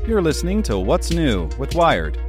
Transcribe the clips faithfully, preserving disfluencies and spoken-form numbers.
You're listening to What's New with Wired.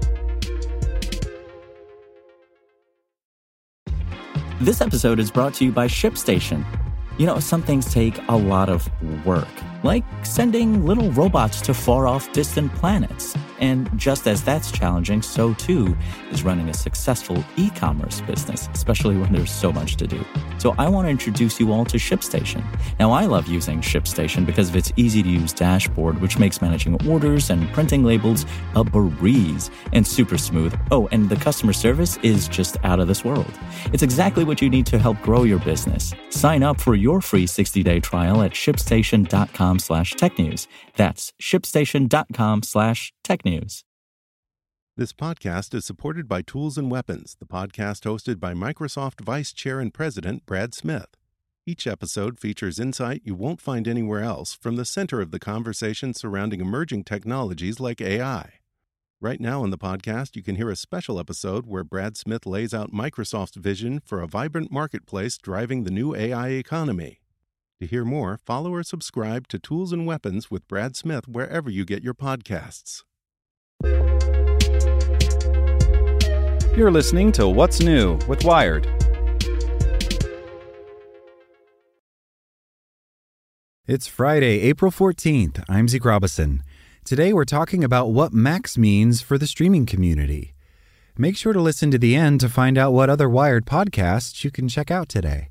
This episode is brought to you by ShipStation. You know, some things take a lot of work, like sending little robots to far-off distant planets. And just as that's challenging, so too is running a successful e-commerce business, especially when there's so much to do. So I want to introduce you all to ShipStation. Now, I love using ShipStation because of its easy-to-use dashboard, which makes managing orders and printing labels a breeze and super smooth. Oh, and the customer service is just out of this world. It's exactly what you need to help grow your business. Sign up for your free sixty-day trial at shipstation.com slash technews. That's shipstation.com slash technews. This podcast is supported by Tools and Weapons, the podcast hosted by Microsoft Vice Chair and President Brad Smith. Each episode features insight you won't find anywhere else from the center of the conversation surrounding emerging technologies like A I. Right now in the podcast, you can hear a special episode where Brad Smith lays out Microsoft's vision for a vibrant marketplace driving the new A I economy. To hear more, follow or subscribe to Tools and Weapons with Brad Smith wherever you get your podcasts. You're listening to What's New with Wired. It's Friday, April fourteenth. I'm Zeke Robison. Today we're talking about what Max means for the streaming community. Make sure to listen to the end to find out what other Wired podcasts you can check out today.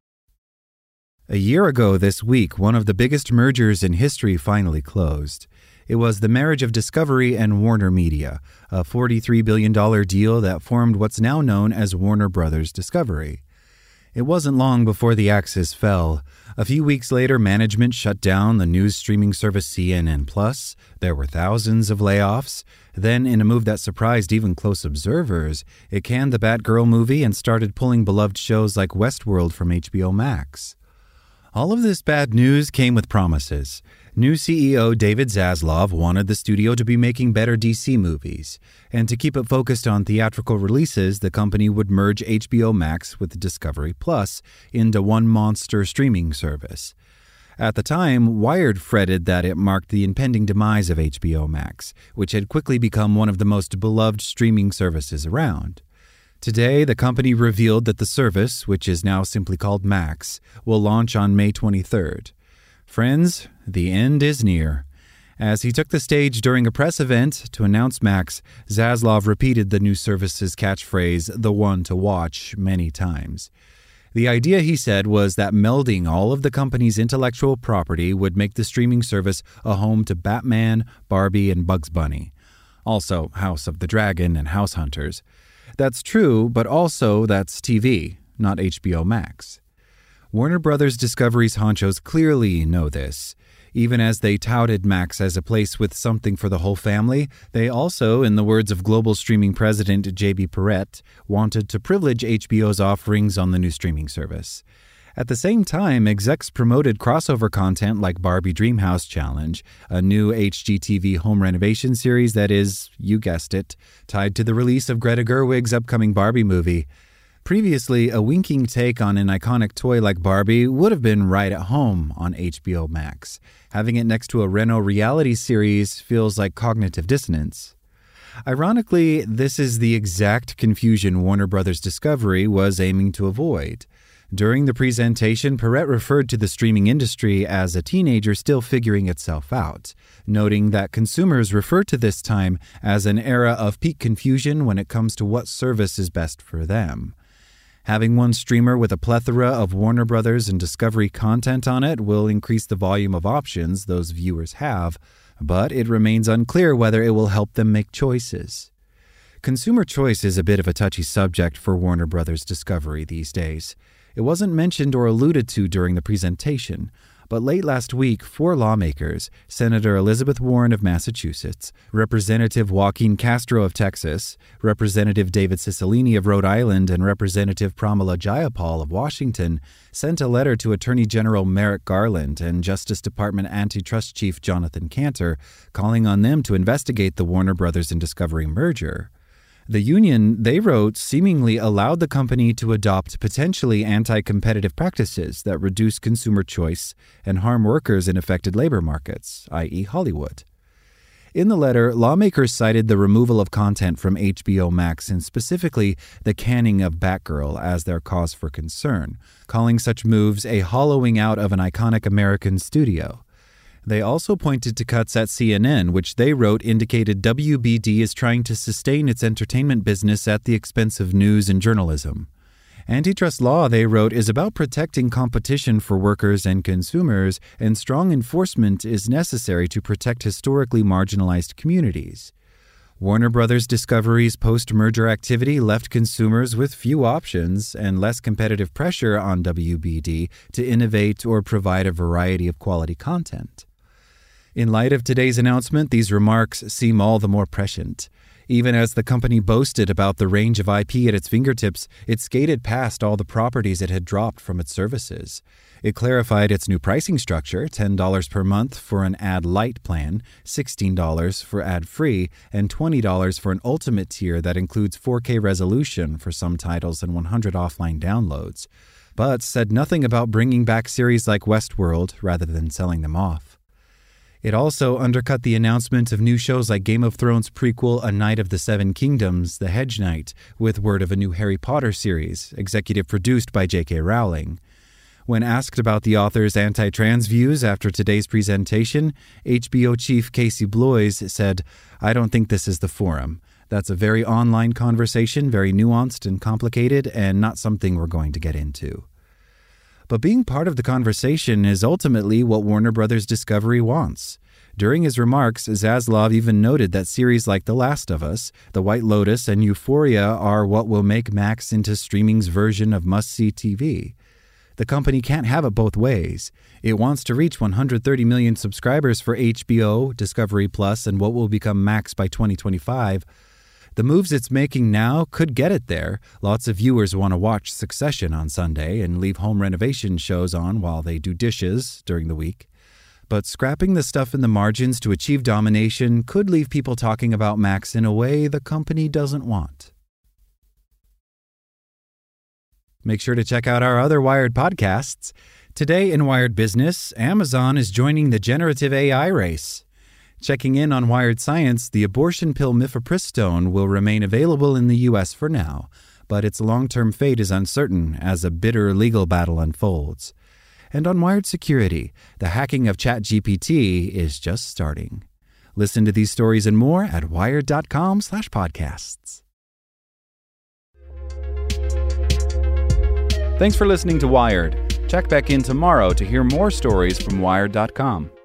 A year ago this week, one of the biggest mergers in history finally closed. It was the marriage of Discovery and Warner Media, a forty-three billion dollars deal that formed what's now known as Warner Brothers Discovery. It wasn't long before the axis fell. A few weeks later, management shut down the news streaming service C N N Plus. There were thousands of layoffs. Then, in a move that surprised even close observers, it canned the Batgirl movie and started pulling beloved shows like Westworld from H B O Max. All of this bad news came with promises. New C E O David Zaslav wanted the studio to be making better D C movies, and to keep it focused on theatrical releases, the company would merge H B O Max with Discovery Plus into one monster streaming service. At the time, Wired fretted that it marked the impending demise of H B O Max, which had quickly become one of the most beloved streaming services around. Today, the company revealed that the service, which is now simply called Max, will launch on May twenty-third. Friends, the end is near. As he took the stage during a press event to announce Max, Zaslav repeated the new service's catchphrase, "the one to watch," many times. The idea, he said, was that melding all of the company's intellectual property would make the streaming service a home to Batman, Barbie, and Bugs Bunny. Also, House of the Dragon and House Hunters. That's true, but also that's T V, not H B O Max. Warner Brothers Discovery's honchos clearly know this. Even as they touted Max as a place with something for the whole family, they also, in the words of global streaming president J B Perrette, wanted to privilege H B O's offerings on the new streaming service. At the same time, execs promoted crossover content like Barbie Dreamhouse Challenge, a new H G T V home renovation series that is, you guessed it, tied to the release of Greta Gerwig's upcoming Barbie movie. Previously, a winking take on an iconic toy like Barbie would have been right at home on H B O Max. Having it next to a Reno reality series feels like cognitive dissonance. Ironically, this is the exact confusion Warner Brothers Discovery was aiming to avoid. During the presentation, Perrette referred to the streaming industry as a teenager still figuring itself out, noting that consumers refer to this time as an era of peak confusion when it comes to what service is best for them. Having one streamer with a plethora of Warner Brothers and Discovery content on it will increase the volume of options those viewers have, but it remains unclear whether it will help them make choices. Consumer choice is a bit of a touchy subject for Warner Brothers Discovery these days. It wasn't mentioned or alluded to during the presentation, but late last week, four lawmakers, Senator Elizabeth Warren of Massachusetts, Representative Joaquin Castro of Texas, Representative David Cicilline of Rhode Island, and Representative Pramila Jayapal of Washington, sent a letter to Attorney General Merrick Garland and Justice Department Antitrust Chief Jonathan Kanter, calling on them to investigate the Warner Brothers and Discovery merger. The union, they wrote, seemingly allowed the company to adopt potentially anti-competitive practices that reduce consumer choice and harm workers in affected labor markets, that is. Hollywood. In the letter, lawmakers cited the removal of content from H B O Max and specifically the canning of Batgirl as their cause for concern, calling such moves a hollowing out of an iconic American studio. They also pointed to cuts at C N N, which they wrote indicated W B D is trying to sustain its entertainment business at the expense of news and journalism. Antitrust law, they wrote, is about protecting competition for workers and consumers, and strong enforcement is necessary to protect historically marginalized communities. Warner Brothers Discovery's post-merger activity left consumers with few options and less competitive pressure on W B D to innovate or provide a variety of quality content. In light of today's announcement, these remarks seem all the more prescient. Even as the company boasted about the range of I P at its fingertips, it skated past all the properties it had dropped from its services. It clarified its new pricing structure, ten dollars per month for an ad-light plan, sixteen dollars for ad-free, and twenty dollars for an ultimate tier that includes four K resolution for some titles and one hundred offline downloads, but said nothing about bringing back series like Westworld rather than selling them off. It also undercut the announcement of new shows like Game of Thrones prequel A Knight of the Seven Kingdoms, The Hedge Knight, with word of a new Harry Potter series, executive produced by J K Rowling. When asked about the author's anti-trans views after today's presentation, H B O chief Casey Bloys said, "I don't think this is the forum. That's a very online conversation, very nuanced and complicated, and not something we're going to get into." But being part of the conversation is ultimately what Warner Brothers Discovery wants. During his remarks, Zaslav even noted that series like The Last of Us, The White Lotus, and Euphoria are what will make Max into streaming's version of must-see T V. The company can't have it both ways. It wants to reach one hundred thirty million subscribers for H B O, Discovery Plus, and what will become Max by twenty twenty-five. The moves it's making now could get it there. Lots of viewers want to watch Succession on Sunday and leave home renovation shows on while they do dishes during the week. But scrapping the stuff in the margins to achieve domination could leave people talking about Max in a way the company doesn't want. Make sure to check out our other Wired podcasts. Today in Wired Business, Amazon is joining the generative A I race. Checking in on Wired Science, the abortion pill mifepristone will remain available in the U S for now, but its long-term fate is uncertain as a bitter legal battle unfolds. And on Wired Security, the hacking of ChatGPT is just starting. Listen to these stories and more at wired.com slash podcasts. Thanks for listening to Wired. Check back in tomorrow to hear more stories from wired dot com.